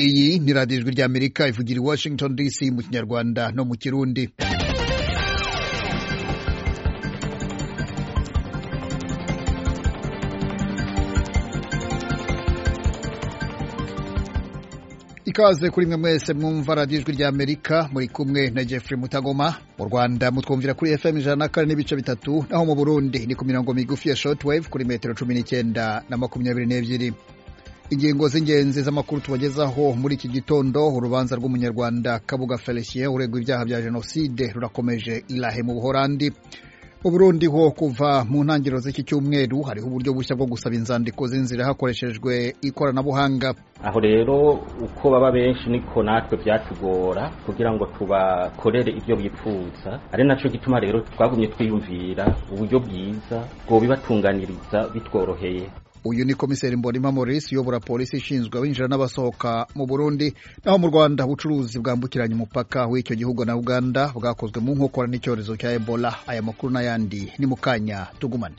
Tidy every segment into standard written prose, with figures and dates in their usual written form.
Iyi ni radiyo ijwi ry'Amerika ivugira i Washington DC mu Kinyarwanda no mu Kirundi. Ikaze kuri mwe mwese mwumva radiyo ijwi ry'Amerika, muri kumwe na Jeffrey Mutagoma. Mu Rwanda mutwumvira kuri FM 104.3, naho mu Burundi ni ku mirongo migufi ya shortwave kuri metero 19 na 22. Ingingo z'ingenzi z'amakuru tubagezaho muri iki gitondo: urubanza rw'umunyarwanda Kabuga Felicien uregwa ibyaha bya jenoside rurakomeje Ilahe mu Buholandi. Mu Burundi ho kuva mu ntangiriro z'iki cyumweru hariho uburyo bushya bwo gusaba inzandiko z'inzira hakoreshejwe ikoranabuhanga. Aho rero uko baba benshi niko natwe byatugora kugira ngo tubakorere ibyo bifuza, ari naco gituma rero twagumye twiyumvira uburyo bwiza bwo bibatunganiriza bitworoheye. Uyu ni Komiseri Mbonimpa Maurice uyobora polisi ishinzwe abinjira n'abasohoka mu Burundi. Naho mu Rwanda ubucuruzi bwambukiranya umupaka w'icyo gihugu na Uganda bwakozwe mu nkokora n'icyorezo cya Ebola. Aya makuru n'ayandi ni mu kanya, tugumane.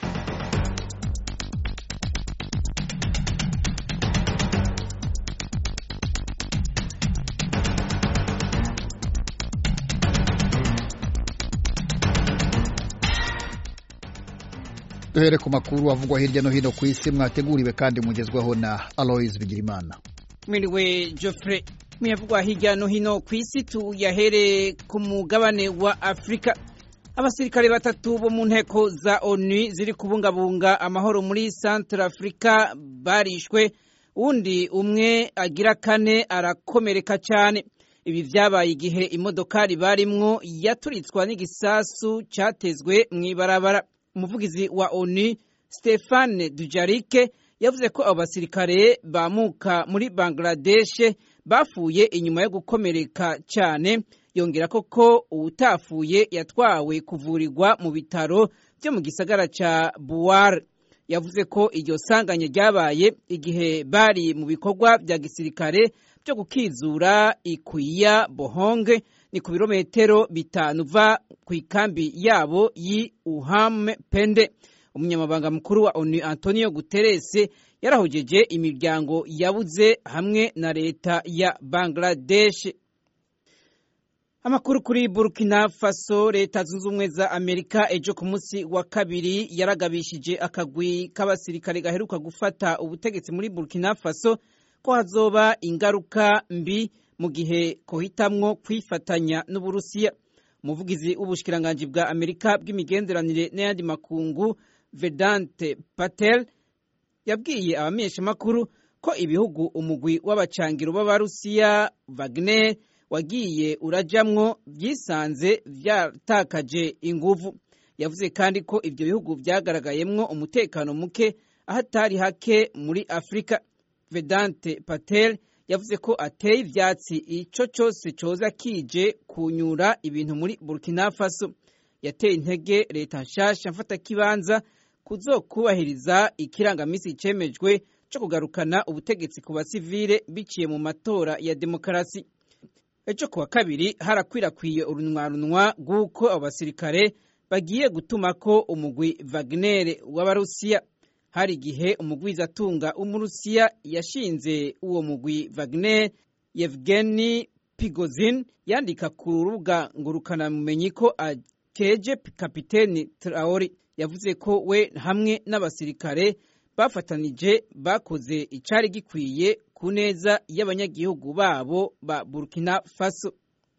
Duhere ku makuru avugwa hirya no hino ku isi, mwateguriwe kandi mugezwaho na Aloys Bigirimana. Mwiriwe Geoffrey. Muyavugwa hirya no hino ku isi tuyahere ku mugabane wa Afrika. Abasirikare batatu bo mu nteko za ONU ziri kubungabunga amahoro muri Central Africa barishwe, undi umwe agira kane arakomereka cyane. Ibi vyabaye igihe imodokari barimwo yaturitswa n'igisasu cyatezwe mw'ibarabara. Umuvugizi wa ONU Stéphane Dujarric yavuze ko abo basirikare bamuka muri Bangladesh bafuye inyuma yo gukomereka cyane, yongera ko uwutafuye yatwawe kuvurirwa mu bitaro byo mu gisagara ca Buar. Yavuze ko iryo sanganya ryabaye igihe bari mu bikorwa bya gisirikare byo gukizura Ikuya Bohonge, ni ku birometero 5 uva ku ikambi yabo yi Uhampende. Umunyamabanga mukuru wa ONU Antonio Guterres yarahojeje imiryango yabuze hamwe na leta ya Bangladesh. Amakuru kuri Burkina Faso, leta zunze ubumwe za Amerika ejo ku munsi wa kabiri yaragabishije akagwi k'abasirikare gaheruka gufata ubutegetsi muri Burkina Faso ko hazoba ingaruka mbi mu gihe kohitamwo kwifatanya n'Uburusiya. Umuvugizi w'ubushikiranganje bwa Amerika bw'imigenderanire n'ayandi makungu Vedant Patel yabwiye abamenyesha makuru ko ibihugu umugwi w'abacangiro b'Abarusiya Wagner wagiye urajamwo byisanze vyatakaje inguvu. Yavuze kandi ko ivyo bihugu vyagaragayemwo umutekano muke ahatari hake muri Afrika. Vedant Patel yavuze ko ateye ivyatsi ico cyose coza kije kunyura ibintu muri Burkina Faso. Yateye intege leta nshasha mfata kibanza kuzokubahiriza ikirangamisi cemejwe cyo kugarukana ubutegetsi ku basivile biciye mu matora ya demokarasi. Ejo kuwa kabiri harakwirakwiriye urunwa guko abasirikare bagiye gutumako umugwi Wagner w'Abarusiya. Hari igihe umugwizatunga umurusiya yashinze uwo mugwi Wagner, Yevgeny Prigozhin, yandika ku rubuga ngurukana mumenyi ko akeje kapiteni Traore. Yavuze ko we hamwe n'abasirikare bafatanije bakoze icari gikwiye ku neza y'abanyagihugu babo ba Burkina Faso.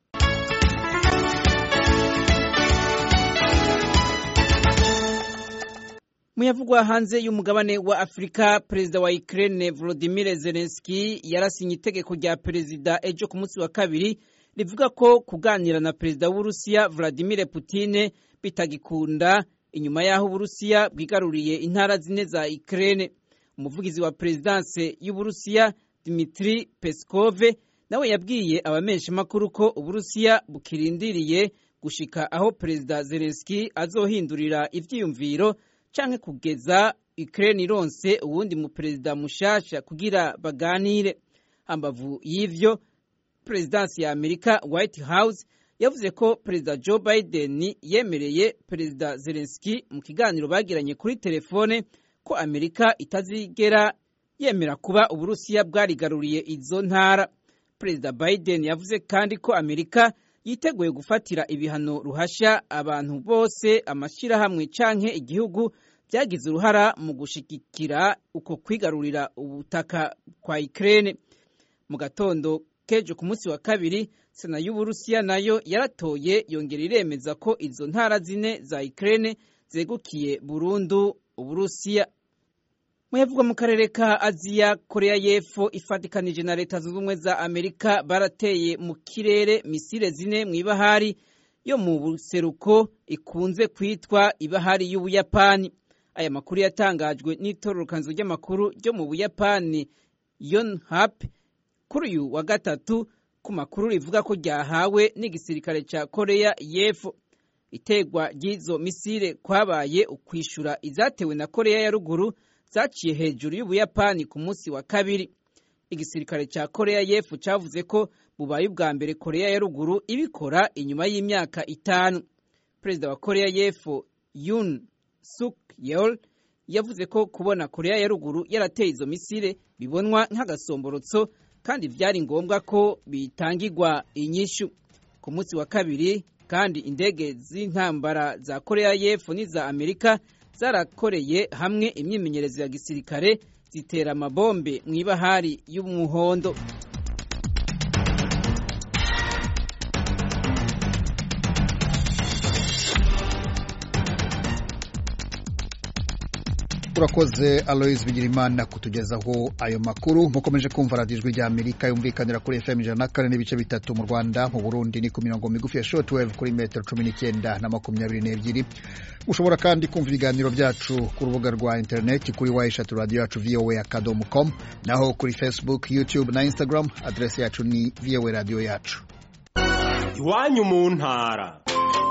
Muyavugwa hanze y'umugabane wa Afrika, perezida wa Ukraine Volodymyr Zelensky yarasinye itegeko rya perezida ejo ku munsi wa kabiri rivuga ko kuganira na perezida w'Urusiya Vladimir Putin bitagikunda inyuma yaho Uburusiya bwigaruriye intara zine za Ukraine. Umuvugizi wa presidence y'Uburusiya Dmitry Peskov nawe yabwiye abamenyesha makuru ko Uburusiya bukirindiriye gushika aho perezida Zelensky azohindurira ivyiyumviro canke kugeza Ukraine ironse uwundi mu perezida mushasha kugira baganire. Hambavu y'ivyo, presidence ya Amerika White House yavuze ko perezida Joe Biden yemereye perezida Zelensky mu kiganiro bagiranye kuri telefone ko Amerika itazigera yemera kuba Uburusiya bwarigaruriye izo ntara. Perezida Biden yavuze kandi ko Amerika yiteguye gufatira ibihano ruhasha abantu bose, amashirahamwe canke igihugu byagize uruhara mu gushigikira uko kwigarurira ubutaka kwa Ukraine. Mu gatondo kejo ku munsi wa kabiri, Sena y'Uburusiya nayo yaratoye yongera iremeza ko izo ntara zine za Ukraine zegukiye burundu Uburusiya. Muyavugwa mu karere ka Aziya, Korea y'Epfo ifatikanije na Leta Zunze Ubumwe za Amerika barateye mu kirere misile zine mu ibahari yo mu buseruko ikunze kwitwa ibahari y'Ubuyapani. Aya makuru yatangajwe n'itororokanzo ry'amakuru ryo mu Buyapani Yonhap kuri uyu wa gatatu, ku makuru rivuga ko ryahawe n'igisirikare ca Korea y'Epfo. Itegwa ry'izo misile kwabaye ukwishura izatewe na Korea ya ruguru zaciye hejuru y'Ubuyapani ku munsi wa kabiri. Igisirikare ca Korea y'Epfo cavuze ko bubaye ubwa mbere Korea ya ruguru ibikora inyuma y'imyaka 5. Perezida wa Korea y'Epfo Yoon Suk Yeol yavuze ko kubona Korea ya ruguru yarateye izo misile bibonwa nk'agasomborotso kandi vyari ngombwa ko bitangirwa inyishu. Ku munsi wa kabiri kandi indege z'intambara za Korea y'Epfo n'iza Amerika zarakoreye hamwe imyimenyerezo ya gisirikare zitera amabombe mu ibahari y'Umuhondo. Urakoze Alois Bigirimana kutugezaho ayo makuru. Mukomeje kumva Radio Ijwi ry'Amerika yumvikanira kuri FM 104.3 mu Rwanda, mu Burundi ni ku mirongo migufi ya shortwave kuri metero 19 na 22. Ushobora kandi kumva ibiganiro byacu ku rubuga rwa internet kuri @radio-yacu voa.com, naho kuri Facebook, YouTube na Instagram adresse yacu ni VOA Radio Yacu. Iwanyu mu ntara.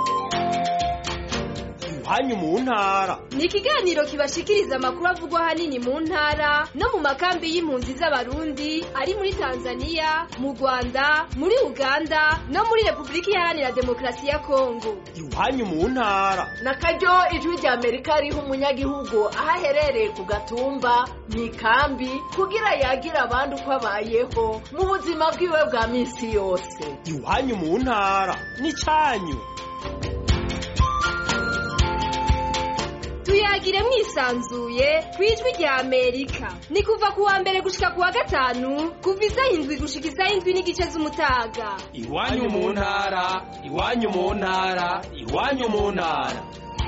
Iwanyu mu ntara ni ikiganiro kibashikiriza amakuru avugwa hanini mu ntara no mu makambi y'impunzi z'abarundi ari muri Tanzania, mu Rwanda, muri Uganda no muri Republika Iharanira Demokarasi ya Kongo. Iwanyu mu ntara nakaryo Ijwi ry'Amerika riha umunyagihugu ahaherereye ku gatumba mu ikambi kugira yagira abandi uko abayeho mu buzima bwiwe bwa minsi yose. Iwanyu mu ntara ni cyanyu. Tuyagire mwisanzuye kwijwi rya Amerika. Ni kuva kuwa mbere gushika kuwa gatanu, kuva isaha 7 gushika isaha 7:30 z'umutaga. Iwanyu mu ntara, iwanyu mu ntara, iwanyu mu ntara.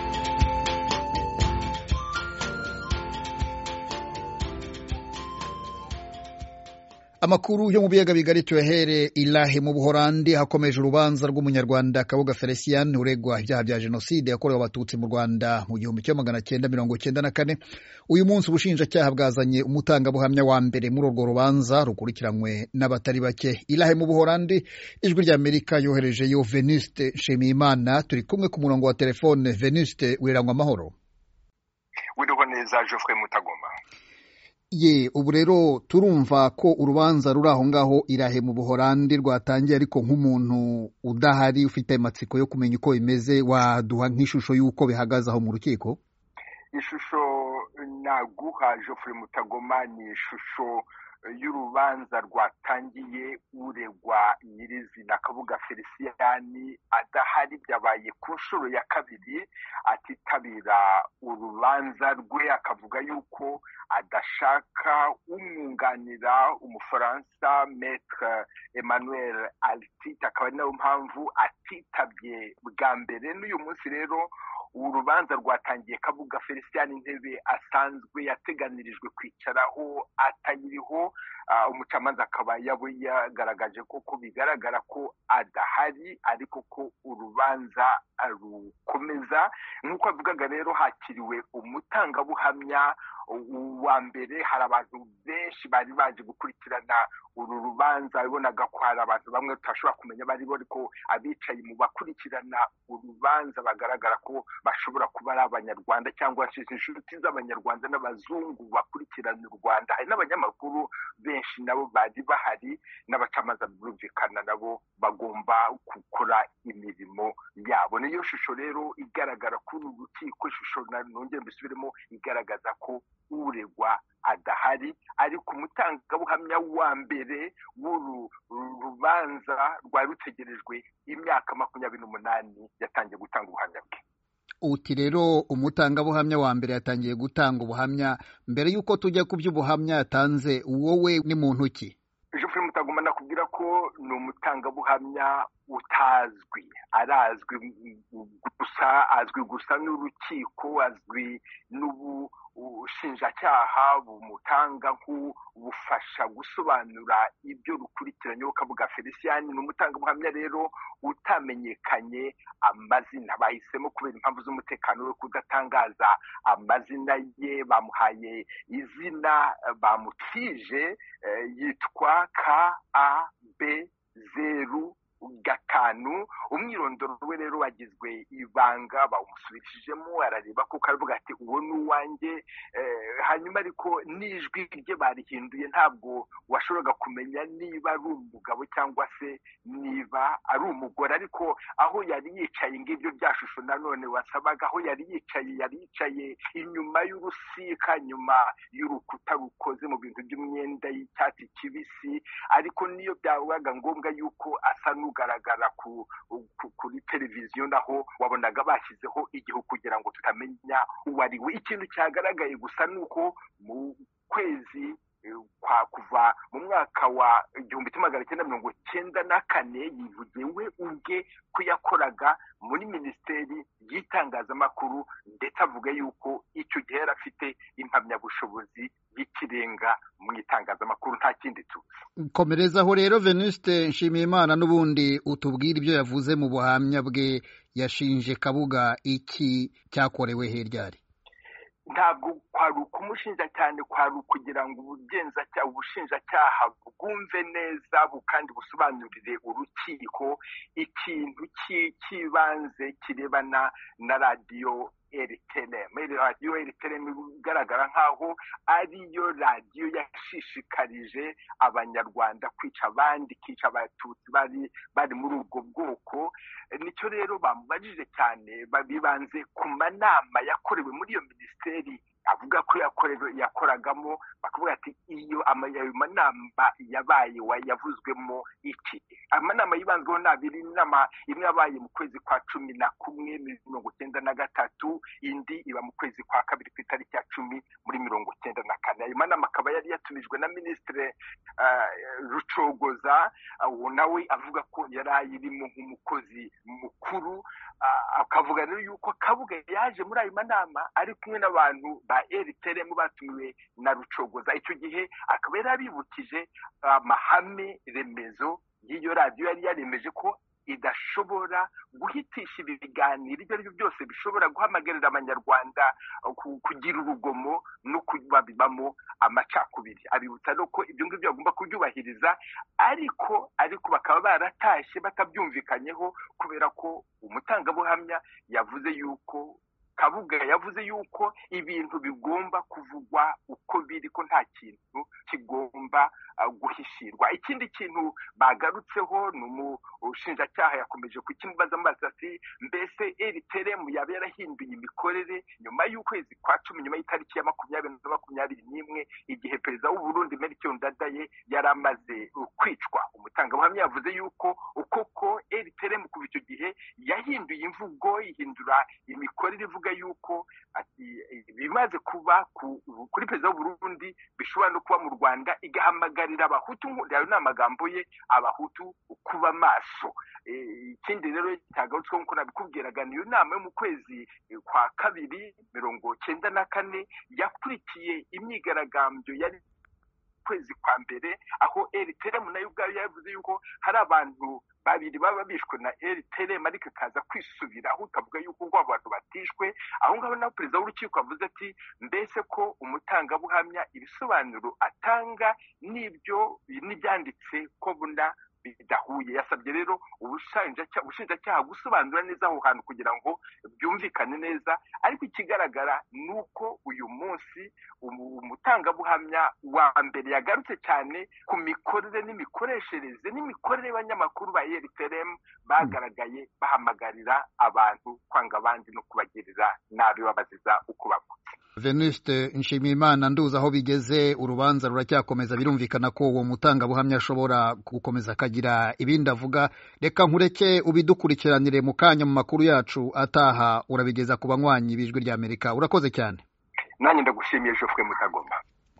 Amakuru yo mu biyaga bigari tuyahere Ilahe mu Buholandi, hakomeje urubanza rw'umunyarwanda Kabuga Felicien uregwa ibyaha bya jenoside yakorewe abatutsi mu Rwanda mu 1994. Uyu munsi ubushinjacyaha bwazanye umutangabuhamya wa mbere muri urwo rubanza rukurikiranywe n'abatari bake. Ilahe mu Buholandi, Ijwi ry'Amerika yoherejeyo Venuste Nshimiyimana, turi kumwe ku murongo wa telefone. Venuste, wirangwa amahoro? Wirirwa neza Geoffrey Mutagoma. Ubu rero turumva ko urubanza ruri aho ngaho Ilahe mu Buholandi rwatangiye, ariko nk'umuntu udahari ufite amatsiko yo kumenya uko bimeze, waduha nk'ishusho y'uko bihagaze aho mu rukiko? Ishusho naguha Geoffrey Mutagoma ni ishusho y'urubanza rwatangiye uregwa nyirizina Kabuga Felicien adahari, byabaye ku nshuro ya kabiri atitabira urubanza rwe, akavuga yuko adashaka umwunganira Umufaransa Maître Emmanuel Altit, akaba ari nayo mpamvu atitabye bwa mbere. N'uyu munsi rero urubanza rwatangiye Kabuga Felicien intebe asanzwe yateganirijwe kwicaraho atayiriho. Umucamanza akaba yagaragaje ko bigaragara ko adahari, ariko ko urubanza rukomeza. Nk'uko avugaga rero, hakiriwe umutangabuhamya wa mbere. Hari abantu benshi bari baje gukurikirana uru rubanza, bibonaga ko hari abantu bamwe tutashobora kumenya bari bo, ariko abicaye mu bakurikirana urubanza bagaragara ko bashobora kuba ari Abanyarwanda cyangwa inshuti z'Abanyarwanda n'abazungu bakurikirana u Rwanda. Hari n'abanyamakuru benshi nabo bari bahari, n'abacamanza birumvikana nabo bagomba gukora imirimo yabo. Niyo shusho rero igaragara kuri uru rukiko. Ishusho nongeye mbisubiremo, igaragaza ko uregwa adahari, ariko umutangabuhamya wa mbere w'uru rubanza rwari rutegerejwe imyaka 28 yatangiye gutanga ubuhamya bwe. Uti rero umutangabuhamya wa mbere yatangiye gutanga ubuhamya. Mbere y'uko tujya ku by'ubuhamya yatanze, wowe ni muntu ki? Geoffrey Mutagoma nakubwira ko ni umutangabuhamya utazwi, arazwi gusa n'urukiko, azwi n'ubushinjacyaha bumutanga nk'ubufasha gusobanura ibyo rukurikiranyeho. Kabuga Felicien ni umutangabuhamya rero utamenyekanye amazina, bahisemo kubera impamvu z'umutekano we kudatangaza amazina ye. Bamuhaye izina bamutije, yitwa KAB05. Umwirondoro we rero wagizwe ibanga, bawumusubirishijemo, arareba ko karavuga ati uwo ni uwanjye. Hanyuma ariko n'ijwi rye barihinduye, ntabwo washoboraga kumenya niba ari umugabo cyangwa se niba ari umugore. Ariko aho yari yicaye, ngibyo bya shusho nanone wasabaga, aho yari yicaye inyuma y'urusika, nyuma y'urukuta rukoze mu bintu by'imyenda y'icyatsi kibisi. Ariko niyo byabaga ngombwa yuko asa n'ugaragara kuri televiziyo, naho wabonaga bashyizeho igihu kugira ngo tutamenya uwo ari we. Ikintu cyagaragaye gusa ni uko mu kwezi kuva mu mwaka wa 1994 yivugiye we ubwe ko yakoraga muri minisiteri y'itangazamakuru, ndetse avuga yuko icyo gihe yari afite impamyabushobozi y'ikirenga mu itangazamakuru, nta kindi tuzi. Komerezaho rero Venuste Nshimiyimana, n'ubundi utubwira ibyo yavuze mu buhamya bwe. Yashinje Kabuga iki cyakorewe heryari? Ntabwo kwari ukumushinja cyane, kwari ukugira ngo ubushinjacyaha bwumve neza kandi busobanurire urukiko ikintu cy'ibanze kirebana na radiyo RTLM. Radiyo RTLM igaragara nk'aho ariyo radiyo yashishikarije abanyarwanda kwica abandi, kica abatutsi bari muri ubwo bwoko. Nicyo rero bamubajije cyane, bibanze ku manama yakorewe muri iyo minisiteri avuga ko yakoragamo. Bakavuga ati ayo manama yabaye yavuzwemo iki? Amanama yibanzweho ni abiri. Inama imwe yabaye mu kwezi kwa 11 1993, indi iba mu kwezi kwa kabiri ku itariki ya 10 muri 1994. Ayo manama akaba yari yatumijwe na Minisitiri Rucogoza, nawe avuga ko yari ayirimo nk'umukozi mukuru. Akavuga rero yuko Kabuga yaje muri ayo manama ari kumwe n'abantu ba RTLM batumiwe na Rucogoza. Icyo gihe akaba yari abibukije amahame remezo y'iyo radiyo, yari yaremeje ko idashobora guhitisha ibiganiro ibyo ari byo byose bishobora guhamagarira abanyarwanda kugira urugomo no kubabibamo amacakubiri. Abibutsa no ko ibyo ngibyo bagomba kubyubahiriza, ariko bakaba baratashye batabyumvikanyeho, kubera ko umutangabuhamya yavuze yuko Kabuga yavuze yuko ibintu bigomba kuvugwa uko biri, ko nta kintu kigomba guhishirwa. Ikindi kintu bagarutseho ni umushinjacyaha yakomeje kukimubaza amazi ati mbese RTLM yaba yarahinduye imikorere nyuma y'ukwezi kwa 10, nyuma y'itariki ya 2021, igihe perezida w'u Burundi Melchior Ndadaye yari amaze kwicwa. Umutangabuhamya yavuze yuko ukoko RTLM kuva icyo gihe yahinduye imvugo, ihindura imikorere, ivuga yuko bimaze kuba kuri perezida w'u Burundi bishobora no kuba mu Rwanda, igahamagarira abahutu, ayo ni amagambo ye, abahutu kuba maso. Ikindi rero cyagarutsweho nk'uko nabikubwiraga, niyo nama yo mu kwezi kwa kabiri 1994 yakurikiye imyigaragambyo yari kwezi kwa mbere, aho RTLM nayo ubwayo yavuze yuko hari abantu babiri baba bishwe na RTLM, ariko kaza kwisubira aho utavuga yuko ngo abantu batishwe. Aho ngaho naho perezida w'urukiko avuze ati mbese ko umutangabuhamya ibisobanuro atanga n'ibyanditse ko buna bidahuye. Yasabye rero ubushinjacyaha gusobanura neza aho hantu kugira ngo byumvikane neza. Ariko ikigaragara ni uko uyu munsi umutangabuhamya wa mbere yagarutse cyane ku mikorere n'imikoreshereze n'imikorere y'abanyamakuru ba RTLM bagaragaye bahamagarira abantu kwanga abandi no kubagirira nabi babaziza uko bavutse. Venuste Nshimiyimana nduza aho bigeze urubanza ruracyakomeza birumvikana ko uwo mutangabuhamya ashobora gukomeza akagira ibindi avuga reka nkureke ubidukurikiranire mu kanya mu makuru yacu ataha urabigeza ku banywanyi b'Ijwi rya Amerika urakoze cyane nanjye ndagushimiye Geoffrey Mutagoma.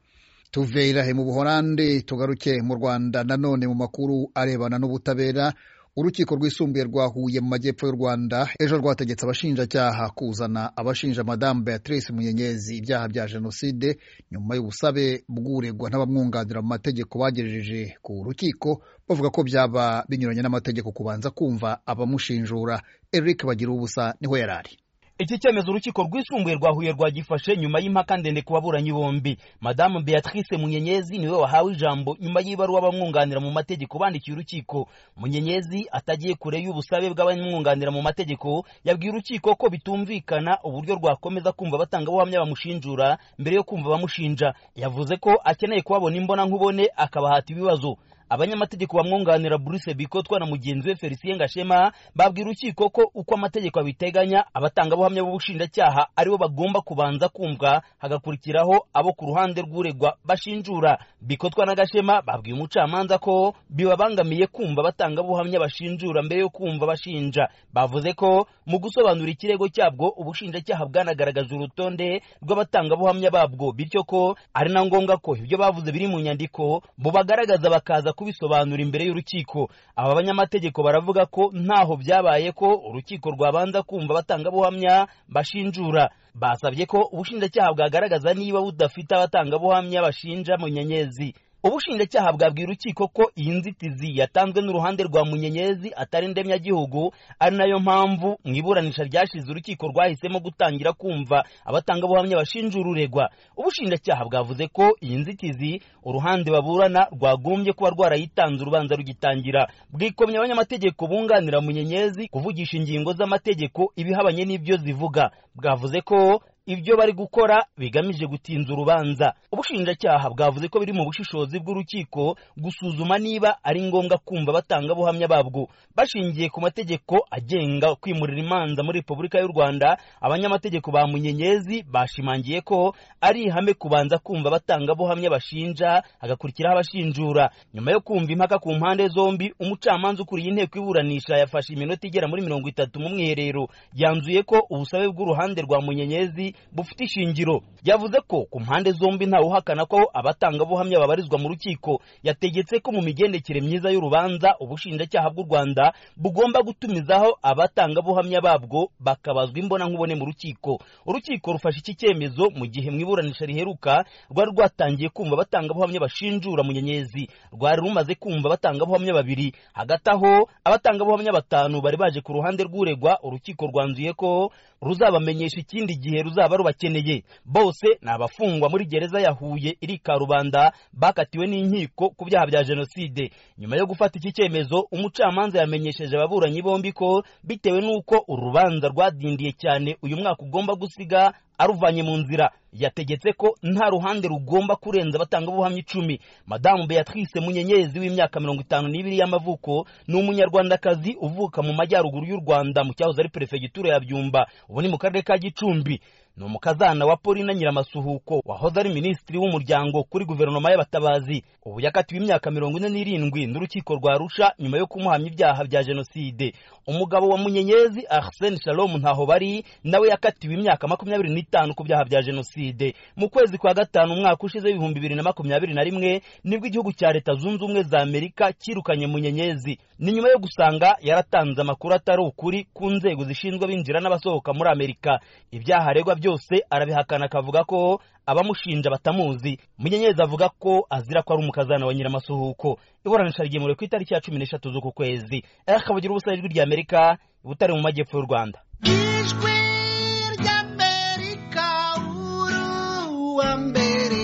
Tuve irahe mu Buholandi tugaruke mu Rwanda nanone mu makuru arebana n'ubutabera. Urukiko rwisumbuye rwa Huye mu majyepfo y'u Rwanda ejo rwategetse abashinjacyaha kuzana abashinja Madame Beatrice Munyenyezi ibyaha bya jenoside nyuma y'ubusabe bw'uregwa n'abamwunganira mu mategeko bagejeje ku rukiko bavuga ko byaba binyuranye n'amategeko kubanza kumva abamushinjura. Eric Bagira ubusa niho yarari. Iki cyemezo urukiko rwisumbuye rwa Huye rwagifashe nyuma y'impaka ndende ku baburanyi bombi. Madame Beatrice Munyenyezi niwe wahawe ijambo nyuma y'ibaruwa bamwunganira mu mategeko bandikiye urukiko. Munyenyezi atagiye kure y'ubusabe bw'abamwunganira mu mategeko yabwiye urukiko ko bitumvikana uburyo rwakomeza kumva batanga buhamya bamushinjura mbere yo kumva bamushinja. Yavuze ko akeneye kubabona imbona nkubone akabahata ibibazo. Abanyamategeko bamwunganira Bruce Bikotwa na mugenzi we Felicien Gashema babwira urukiko ko uko amategeko abiteganya abatanga buhamya b'ubushinjacyaha aribo bagomba kubanza kumva hagakurikiraho abo ku ruhande rw'uregwa bashinjura. Bikotwa na Gashema babwiye umucamanza ko bibabangamiye kumva batanga buhamya bashinjura mbere yo kumva bashinja. Bavuze ko mu gusobanura ikirego cyabwo ubushinjacyaha bwanagaragaje urutonde rw'abatanga buhamya babwo bityo ko ari na ngombwa ko ibyo bavuze biri mu nyandiko bo bagaragaza bakaza kubisobanura imbere y'urukiko. Aba banyamategeko baravuga ko ntaho byabaye ko urukiko rwabanza kumva batanga buhamya bashinjura. Basabye ko ubushinjacyaha bwagaragaza niba budafite abatanga buhamya bashinja Munyenyezi. Ubushinjacyaha bwabwiye urukiko ko iyi nzitizi yatanzwe n'uruhande rwa Munyenyezi atari ndemyagihugu ari nayo mpamvu mu iburanisha ryashize urukiko rwahisemo gutangira kumva abatanga buhamya bashinjura uregwa. Ubushinjacyaha bwavuze ko iyi nzitizi uruhande baburana rwagombye kuba rwarayitanze urubanza rugitangira. Bwikomye abanyamategeko bunganira Munyenyezi kuvugisha ingingo z'amategeko ibihabanye n'ibyo zivuga. Bwavuze ko ibyo bari gukora bigamije gutinza urubanza. Ubushinjacyaha bwavuze ko biri mu bushishozi bw'urukiko gusuzuma niba ari ngombwa kumva batanga buhamya babwo. Bashingiye ku mategeko agenga kwimurira imanza muri Repubulika y'u Rwanda, abanyamategeko ba Munyenyezi bashimangiye ko ari ihame kubanza kumva batanga buhamya bashinja hagakurikiraho abashinjura. Nyuma yo kumva impaka ku mpande zombi, umucamanza ukuriye inteko iburanisha yafashe iminota igera muri 30 mu mwiherero yanzuye ko ubusabe bw'uruhande rwa Munyenyezi bufite ishingiro. Yavuze ko ku mpande zombi nta uhakana ko abatanga buhamya babarizwa mu rukiko. Yategetse ko mu migendekere myiza y'urubanza ubushinjacyaha bw'u Rwanda bugomba gutumizaho abatanga buhamya babwo bakabazwa imbona nkubone mu rukiko. Urukiko rufashe iki cyemezo mu gihe mu iburanisha riheruka rwari rwatangiye kumva abatanga buhamya bashinjura Munyenyezi. Rwari rumaze kumva abatanga buhamya babiri. Hagati aho abatanga buhamya 5 bari baje ku ruhande rw'uregwa. Urukiko rwanzuye ko ruzabamenyesha ikindi gihe ruzaba rubakeneye. Bose ni abafungwa muri gereza ya Huye iri Karubanda bakatiwe n'inkiko ku byaha bya jenoside. Nyuma yo gufata iki cyemezo, umucamanza yamenyesheje ababuranyi bombi ko bitewe n'uko urubanza rwadindiye cyane uyu mwaka ugomba gusiga aruvanye mu nzira. Yategetse ko nta ruhande rugomba kurenza batanga buhamya 10. Madame Beatrice Munyenyezi w'imyaka 52 y'amavuko ni umunyarwandakazi uvuka mu majyaruguru y'u Rwanda mu cyahoze ari prefegitura ya Byumba, ubu ni mu karere ka Gicumbi. Ni umukazana wa Paulina Nyiramasuhuko wahoze ari minisitiri w'umuryango kuri guverinoma y'abatabazi. Ubu yakatiwe imyaka 47 n'urukiko rwa Arusha nyuma yo kumuhamya ibyaha bya jenoside. Umugabo wa Munyenyezi Arsene Shalom ntaho bari nawe yakatiwe imyaka 25 ku byaha bya jenoside. Mu kwezi kwa gatanu umwaka ushize 2021 nibwo igihugu cya Leta Zunze Ubumwe za Amerika kirukanye Munyenyezi. Ni nyuma yo gusanga yaratanze amakuru atari ukuri ku nzego zishinzwe binjira n'abasohoka muri Amerika. Ibyaha aregwa byose arabihakana akavuga ko abamushinja batamuzi. Munyenyezi avuga ko azira ko ari umukazana wa Nyiramasuhuko. Iburanisha rigemuwe ku itariki ya 13 z'uku kwezi. Akabagira ubusa Ijwi rya Amerika butari mu majyepfo y'u Rwanda. Ijwi rya Amerika uruwa mbere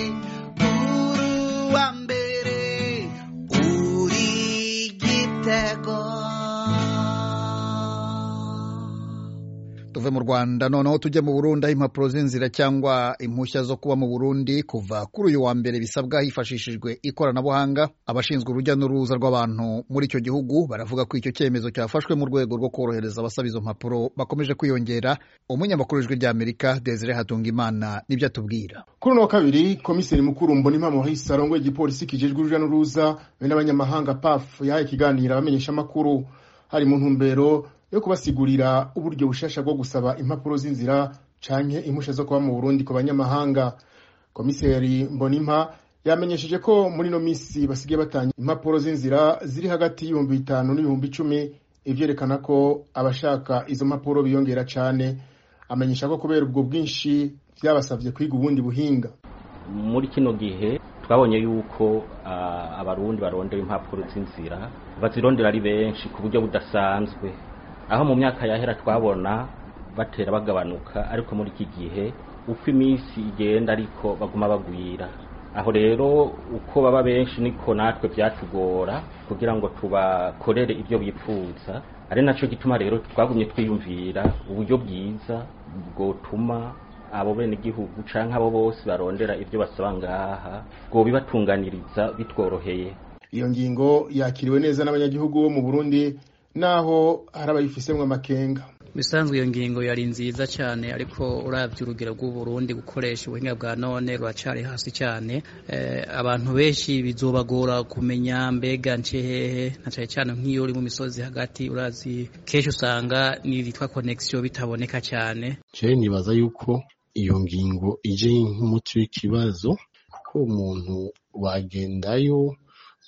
uri gitego. tuve mu Rwanda noneho tujye mu Burundi, aho impapuro z'inzira cyangwa impushya zo kuba mu Burundi kuva kuri uyu wa mbere bisabwa hifashishijwe ikoranabuhanga. Abashinzwe urujya n'uruza rw'abantu muri icyo gihugu baravuga ko icyo cyemezo cyafashwe mu rwego rwo korohereza abasaba izo mpapuro bakomeje kwiyongera. Umunyamakuru w'Ijwi ry'Amerika Desire Hatungimana nibyo atubwira. Kuri uno wa kabiri, komiseri mukuru Mbonimpa Maurice arongoye igipolisi kijejwe urujya n'uruza n'abanyamahanga PAF yahaye ikiganiro abamenyesha amakuru, hari mu ntumbero yo kubasigurira uburyo bushasha bwo gusaba impapuro z'inzira canke impushya zo kuba mu Burundi ku banyamahanga. Komiseri Mbonimpa yamenyesheje ko muri no misi basigaye batanga impapuro z'inzira ziri hagati y'ibihumbi 5 n'ibihumbi 10, ivyerekana ko abashaka izo mpapuro biyongera cane. Amenyesha ko kubera ubwo bwinshi byabasavye kwiga ubundi buhinga. Muri kino gihe twabonye yuko abarundi barondera impapuro z'inzira bazirondera ari benshi ku buryo budasanzwe, aho mu myaka yahera twabona batera bagabanuka, ariko muri iki gihe uko iminsi igenda ariko baguma bagwira. Aho rero uko baba benshi niko natwe byatugora kugira ngo tubakorere ibyo bipfuza. Ari naco gituma rero twagumye twiyumvira uburyo bwiza bwotuma abo bene igihugu canke abo bose barondera ibyo basaba ngaha ngo bibatunganiriza bitworoheye. Iyo ngingo yakiriwe neza n'abanyagihugu bo mu Burundi naho hari abayifisemwe amakenga. Bisanzwe iyo ngingo yari nziza cyane, ariko uravye urugero rw'u Burundi gukoresha ubuhinga bwa none rwacari hasi cyane. Abantu benshi bizobagora kumenya mbega nce hehe, na cyane nk'iyo uri mu misozi hagati, urazi kenshi usanga nitwa connection bitaboneka cyane. Je nibaza yuko iyo ngingo ije nk'umuti w'ikibazo, kuko umuntu wagendayo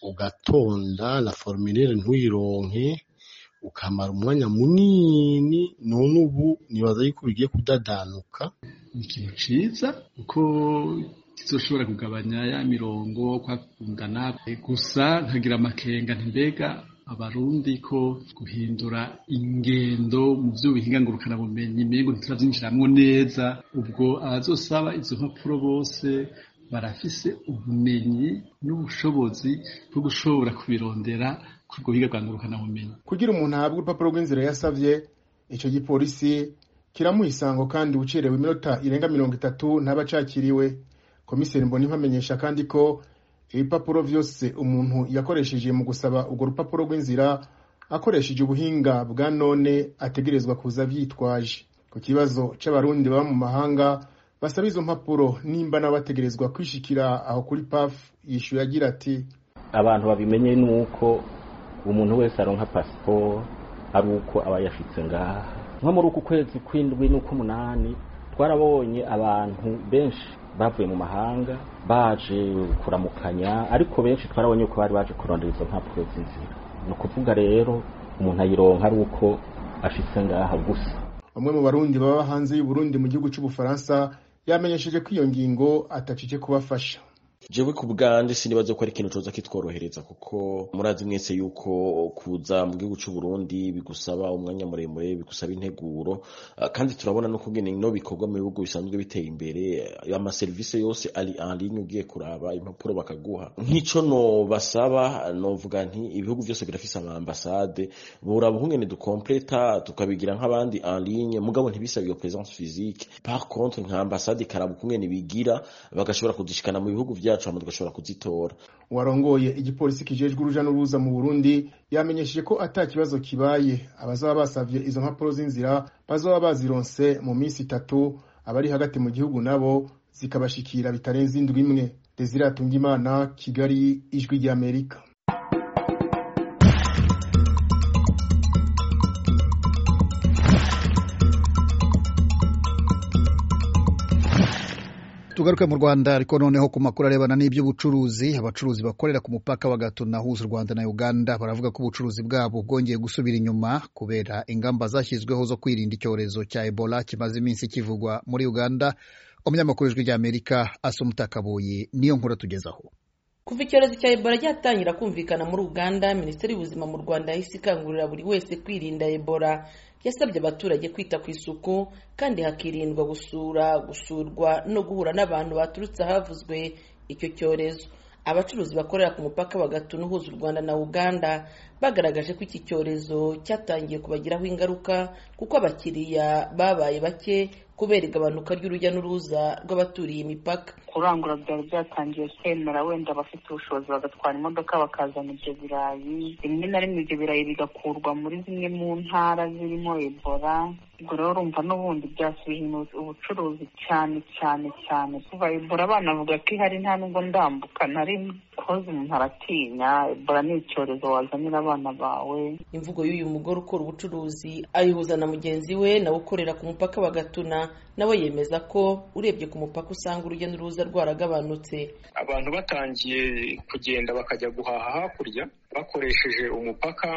ugatonda la formulaire ntuyironke ukamara umwanya munini, none ubu nibaza yuko bigiye kudadanuka. Ikintu ciza uko kizoshobora kugabanya ya mirongo kwakundana, gusa nkagira amakenga mbega abarundi ko guhindura ingendo mu by'ubuhinga ngurukana bumenyi mengo ntituravyinjiramwo neza. Ubwo abazosaba izo mpapuro bose barafise ubumenyi n'ubushobozi bwo gushobora kubirondera ku buhinga bwa ngurukana bumenyi. Kugira umuntu ahabwe urupapuro rw'inzira yasavye, ico gipolisi kiramuha isango kandi ucerewe iminota irenga 30 ntabacakiriwe. Komiseri Mbonimpa amenyesha kandi ko ibipapuro vyose umuntu yakoresheje mu gusaba urwo rupapuro rw'inzira akoresheje ubuhinga bwa none ategerezwa kuza vyitwaje. Ku kibazo c'abarundi baba mu mahanga basaba izo mpapuro nimba n'abategerezwa kwishikira aho kuri PAF, yishuye agira ati abantu babimenye nuko umuntu wese aronka passport ari uko aba yashitse ngaha. Nko muri uku kwezi kw'indwi n'uko 8 twarabonye abantu benshi bavuye mu mahanga baje kuramukanya, ariko benshi twarabonye ko bari baje kurondera izo mpapuro z'inzira. No kuvuga rero umuntu ayironka ari uko ashitse ngaha gusa. Bamwe mu barundi baba hanze y'u Burundi mu gihugu c'Ubufaransa yamenyesheje ko iyo ngingo atacike kubafasha. Jewe ku bwanje sinibaze ko ari ikintu coza kitworohereza, kuko murazi mwese yuko kuza mu gihugu cy'u Burundi bigusaba umwanya muremure, bigusaba integuro, kandi turabona no kugene no bikorwa mu bihugu bisanzwe biteye imbere, ama service yose ali en ligne ugiye kuraba impapuro bakaguha. Nk'ico no basaba novuga nti ibihugu byose birafise ama ambassade, buraba hungene du completa tukabigira nk'abandi en ligne, mugabo ntibisaba iyo présence physique. Par contre nka ambassade karaba kungene bigira bagashobora kudishikana mu bihugu byacu amagashobora kuzitora. Warongoye igipolisi kijejwe uruja n'uruza mu Burundi yamenyesheje ko atakibazo kibaye abazaba basavye izo mpapuro z'inzira bazoba bazironse mu minsi 3, abari hagati mu gihugu nabo zikabashikira bitarenze indwi imwe. Desire Hatungimana, Kigali, Ijwi ry'Amerika. Tugaruke mu Rwanda, ariko noneho ku makuru arebana n'iby'ubucuruzi. Abacuruzi bakorera ku mupaka wa Gatuna uhuza u Rwanda na Uganda baravuga ko ubucuruzi bwabo bwongeye gusubira inyuma kubera ingamba zashyizweho zo kwirinda icyorezo cya Ebola kimaze iminsi kivugwa muri Uganda. Umunyamakuru w'Ijwi ry'Amerika Asumta Kaboyi niyo nkuru tugezaho. Kuva icyorezo cya Ebola cyatangira kumvikana muri Uganda, Minisiteri y'Ubuzima mu Rwanda yahise ikangurira buri wese kwirinda Ebola. Yasabye abaturage kwita ku isuku kandi hakirindwa gusurwa no guhura n'abantu baturutse ahavuzwe icyo cyorezo. Abacuruzi bakorera ku mupaka wa Gatuna uhuza u Rwanda na Uganda bagaragaje ko iki cyorezo cyatangiye kubagiraho ingaruka kuko abakiriya babaye bake kubera igabanuka ry'urujya n'uruza rw'abaturiye imipaka. Kurangura byari byatangiye kwemera wenda abafite ubushobozi bagatwara imodoka bakazana ibyo birayi, rimwe na rimwe ibyo birayi bigakurwa muri zimwe mu ntara zirimo Ebola. Ubwo rero urumva n'ubundi byasubije ubucuruzi cyane kuva Ebola banavuga ko ihari nta nubwo ndambuka nari koze umuntu aratinya. Ebola ni icyorezo wazanira abana bawe. Imvugo y'uyu mugore ukora ubucuruzi ayihuza na mugenzi we nawe ukorera ku mupaka wa Gatuna, nawe yemeza ko urebye ku mupaka usanga urujya n'uruza rwaragabanutse. Abantu batangiye kugenda bakajya guhaha hakurya bakoresheje umupaka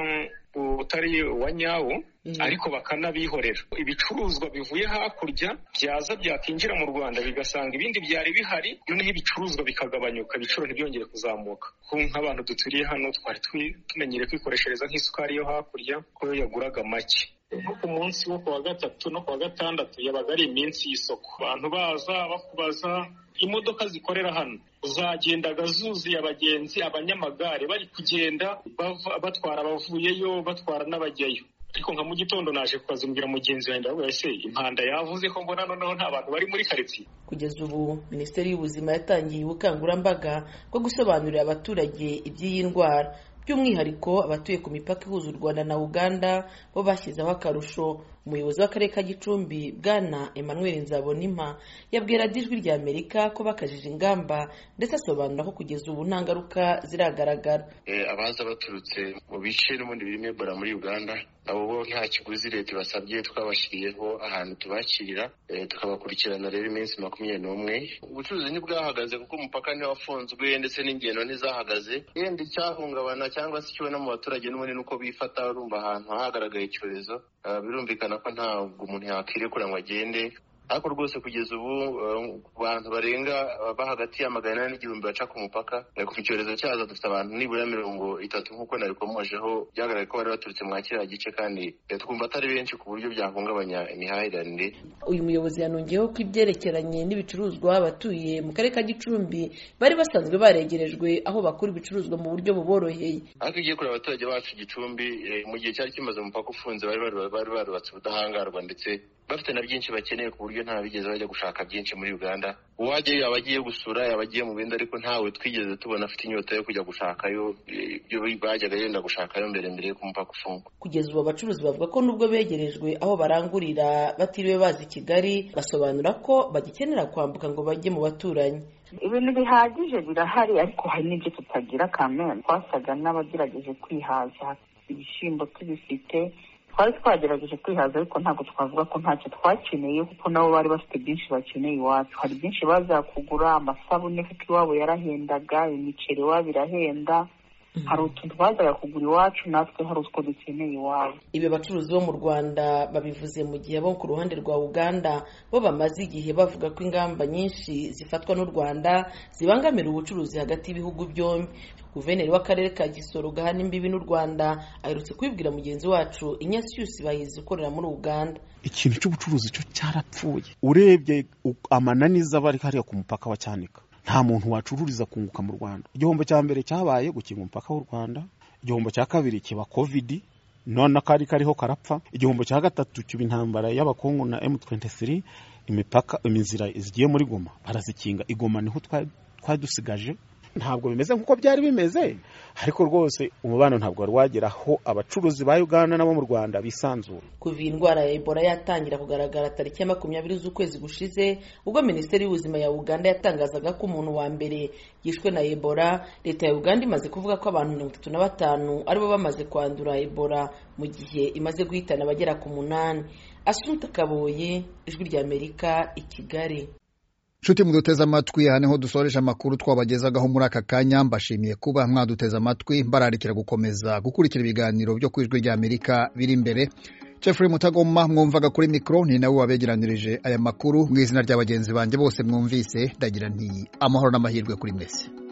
utari uwa nyawo, ariko bakanabihorera. Ibicuruzwa bivuye hakurya byaza byakinjira mu Rwanda bigasanga ibindi byari bihari, noneho ibicuruzwa bikagabanyuka, ibiciro ntibyongere kuzamuka. Nk'abantu duturiye hano twari tumenyereye kwikoreshereza nk'isukari yo hakurya ko yo yaguraga make. Nko ku munsi wo kuwa gatatu no kuwa gatandatu yabaga ari iminsi y'isoko, abantu baza bakubaza. Imodoka zikorera hano zagendaga zuzuye abagenzi, abanyamagare bari kugenda batwara abavuyeyo batwara n'abajyayo. Ariko nka mu gitondo naje kukazumbira mugenzi wanjye ndavuga ese impanda yavuze ko mbona noneho nta bantu bari muri quartier. Kugeza ubu Minisiteri y'Ubuzima yatangiye ubukangurambaga bwo gusobanurira abaturage iby'iyi ndwara, by'umwihariko abatuye ku mipaka ihuza u Rwanda na Uganda bo bashyizeho akarusho. Umuyobozi w'akarere ka Gicumbi Bwana Emmanuel Nzabonimpa yabwira Ijwi rya Amerika ko bakajije ingamba ndetse asobanura ko kugeza ubu nta ngaruka ziragaragara. Abaza baturutse mu bice n'ubundi birimo Ebola muri Uganda abo bo nta kiguzi leta ibasabye, twabashyiriyeho ahantu tubakirira tukabakurikirana rero iminsi 21. Ubucuruzi ntibwahagaze kuko umupaka ni wafunzwe ndetse n'ingendo ntizahagaze. Yenda icyahungabana cyangwa se kibona mu baturage n'ubundi nuko bifata urumva ahantu hagaragaye icyorezo, birumvikana ko ntabwo umuntu yakwirekura ngo agende. Ariko rwose kugeza ubu abantu barenga hagati ya 800 n'igihumbi baca ku mupaka. Kuva icyorezo cyaza dufite abantu nibura 30 nk'uko narikomojeho, byagaragaye ko bari baturutse mu kiriya gice kandi twumva atari benshi ku buryo byahungabanya imihahiranire. Uyu muyobozi yanongeyeho ko ibyerekeranye n'ibicuruzwa abatuye mu karere ka Gicumbi bari basanzwe baregerejwe aho bakura ibicuruzwa mu buryo buboroheye. Ariko igiye kuri abaturage bacu Gicumbi mu gihe cyari kimaze umupaka ufunze bari barubatse ubudahangarwa ndetse bafite na byinshi bakeneye ku buryo nta bigeze bajya gushaka byinshi muri Uganda. Uwajyayo yaba agiye gusura, yaba agiye mu bindi, ariko ntawe twigeze tubona afite inyota yo kujya gushakayo ibyo bajyaga yenda gushakayo mbere ku mupaka ufungwa. Kugeza ubu abacuruzi bavuga ko nubwo begerejwe aho barangurira batiriwe bazi Kigali, basobanura ko bagikenera kwambuka ngo bajye mu baturanyi. Ibintu bihagije birahari, ariko hari n'ibyo tutagira kamere. Twasaga n'abagerageje kwihaza, ibishyimbo tubifite, twari twagerageje kwihaza, ariko ntabwo twavuga ko ntacyo twakeneye kuko nabo bari bafite byinshi bakeneye iwacu. Hari byinshi baza kugura, amasabune kuko iwabo yarahendaga, imiceri iwabo irahenda. Hari utuntu bazaga kugura iwacu, natwe hari utwo dukeneye iwabo. Ibi bacuruzi bo mu Rwanda babivuze mu gihe bo ku ruhande rwa Uganda bo bamaze igihe bavuga ko ingamba nyinshi zifatwa n'u Rwanda zibangamira ubucuruzi hagati y'ibihugu byombi. Guverineri w'akarere ka Gisoro gahana imbibi n'u Rwanda aherutse kwibwira mugenzi wacu Ignatius Bahizi ukorera muri Uganda. Ikintu cy'ubucuruzi cyo cyarapfuye. Urebye amananiza bari hariya ku mupaka wa Cyanika, nta muntu wacururiza kunguka mu Rwanda. Igihombo cya mbere cyabaye gukinga umupaka w'u Rwanda, igihombo cya kabiri kiba covid, none kariho karapfa, igihombo cya gatatu kiba intambara y'abakongo na M23, imizira zigiye muri Goma barazikinga. Igoma niho twadusigaje. Ntabwo bimeze nkuko byari bimeze, ariko rwose umubano ntabwo wari wageraho abacuruzi ba Uganda nabo mu Rwanda bisanzura. Kuva indwara ya Ebola yatangira kugaragara tariki ya 20 z'ukwezi gushize, ubwo Minisiteri y'Ubuzima ya Uganda yatangazaga ko umuntu wa mbere yishwe na Ebola, leta ya Uganda imaze kuvuga ko abantu 35 aribo bamaze kwandura Ebola mu gihe imaze guhitana abagera ku 8. Assunta Kaboye, Ijwi rya Amerika, i Kigali. Nshuti muduteza amatwi, aha niho dusoreje amakuru twabagezagaho muri aka kanya. Mbashimiye kuba mwaduteza amatwi, mbararikira gukomeza gukurikira ibiganiro byo ku Ijwi rya Amerika biri imbere. Jeffrey Mutagoma mwumvaga kuri mikro, ni nawe wabegeranirije aya makuru. Mu izina ry'abagenzi banjye bose mwumvise, ndagira nti amahoro n'amahirwe kuri mwese.